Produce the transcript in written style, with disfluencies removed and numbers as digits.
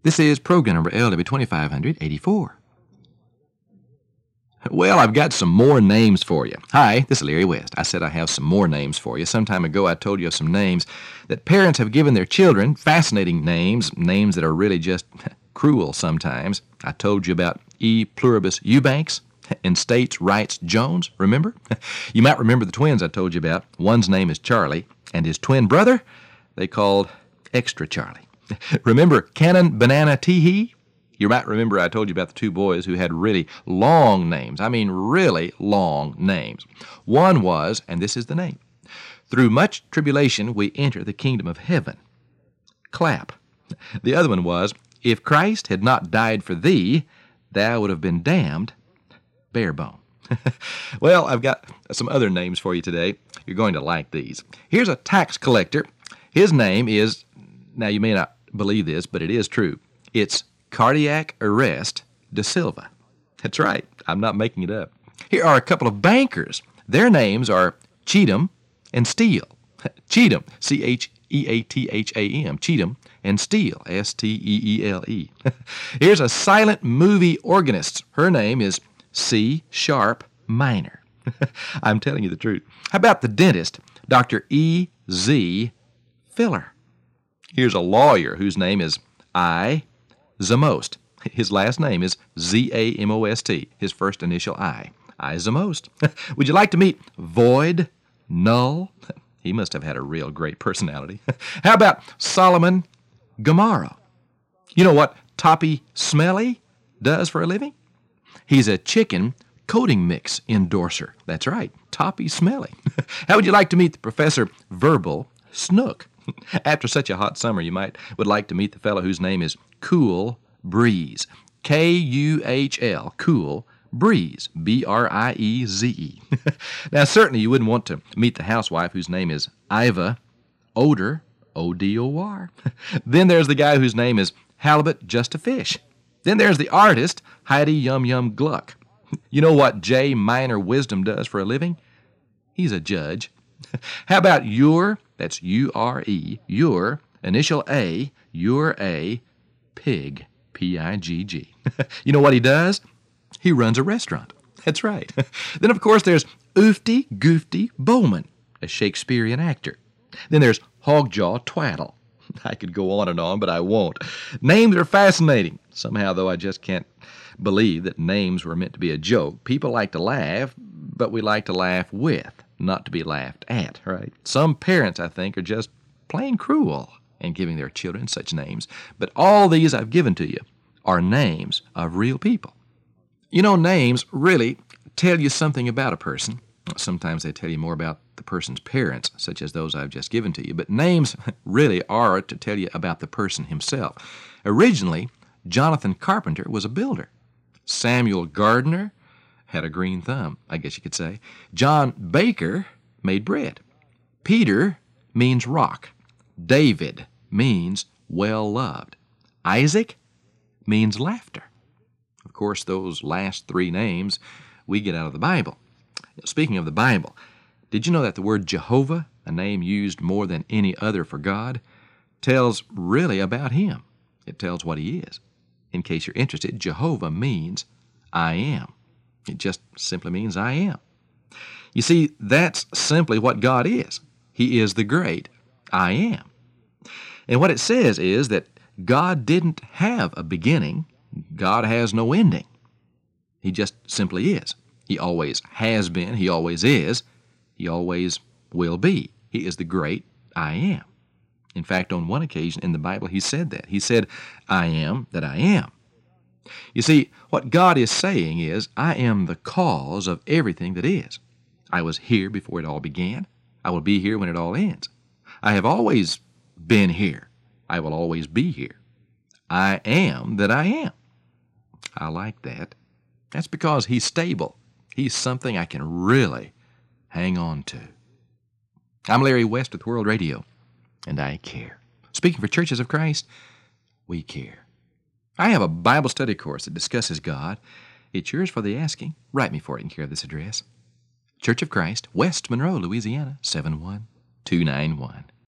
This is program number LW2584. Well, I've got some more names for you. Hi, this is Larry West. I said I have some more names for you. Some time ago I told you of some names that parents have given their children, fascinating names that are really just cruel sometimes. I told you about E. pluribus Eubanks and States Rights Jones, remember? You might remember the twins I told you about. One's name is Charlie, and his twin brother they called Extra Charlie. Remember Cannon Banana Teehee? You might remember I told you about the two boys who had really long names. I mean really long names. One was, and this is the name, "Through much tribulation we enter the kingdom of heaven." Clap. The other one was, "If Christ had not died for thee, thou would have been damned." Barebone. Well, I've got some other names for you today. You're going to like these. Here's a tax collector. His name is, now you may not believe this, but it is true. It's Cardiac Arrest de Silva. That's right. I'm not making it up. Here are a couple of bankers. Their names are Cheatham and Steele. Cheatham, Cheatham, Cheatham, and Steele, Steele. Here's a silent movie organist. Her name is C. Sharp Minor. I'm telling you the truth. How about the dentist, Dr. E. Z. Filler? Here's a lawyer whose name is I. Zamost. His last name is Z-A-M-O-S-T. His first initial I. I. Zamost. Would you like to meet Void Null? He must have had a real great personality. How about Solomon Gomorrah? You know what Toppy Smelly does for a living? He's a chicken coating mix endorser. That's right, Toppy Smelly. How would you like to meet the Professor Verbal Snook? After such a hot summer, you would like to meet the fellow whose name is Cool Breeze. K-U-H-L, Cool Breeze, B-R-I-E-Z-E. Now, certainly you wouldn't want to meet the housewife whose name is Iva Odor, O-D-O-R. Then there's the guy whose name is Halibut Just a Fish. Then there's the artist Heidi Yum Yum Gluck. You know what J. Minor Wisdom does for a living? He's a judge. How about your, that's U-R-E, your, initial A, you're a pig, P-I-G-G. You know what he does? He runs a restaurant. That's right. Then, of course, there's Oofty Goofty Bowman, a Shakespearean actor. Then there's Hogjaw Twaddle. I could go on, but I won't. Names are fascinating. Somehow, though, I just can't believe that names were meant to be a joke. People like to laugh, but we like to laugh with, not to be laughed at, right? Some parents, I think, are just plain cruel in giving their children such names. But all these I've given to you are names of real people. You know, names really tell you something about a person. Sometimes they tell you more about the person's parents, such as those I've just given to you. But names really are to tell you about the person himself. Originally, Jonathan Carpenter was a builder. Samuel Gardner had a green thumb, I guess you could say. John Baker made bread. Peter means rock. David means well-loved. Isaac means laughter. Of course, those last three names we get out of the Bible. Speaking of the Bible, did you know that the word Jehovah, a name used more than any other for God, tells really about Him? It tells what He is. In case you're interested, Jehovah means I am. It just simply means I am. You see, that's simply what God is. He is the great I am. And what it says is that God didn't have a beginning. God has no ending. He just simply is. He always has been. He always is. He always will be. He is the great I am. In fact, on one occasion in the Bible, He said that. He said, I am that I am. You see, what God is saying is, I am the cause of everything that is. I was here before it all began. I will be here when it all ends. I have always been here. I will always be here. I am that I am. I like that. That's because He's stable. He's something I can really hang on to. I'm Larry West with World Radio, and I care. Speaking for Churches of Christ, we care. I have a Bible study course that discusses God. It's yours for the asking. Write me for it in care of this address. Church of Christ, West Monroe, Louisiana, 71291.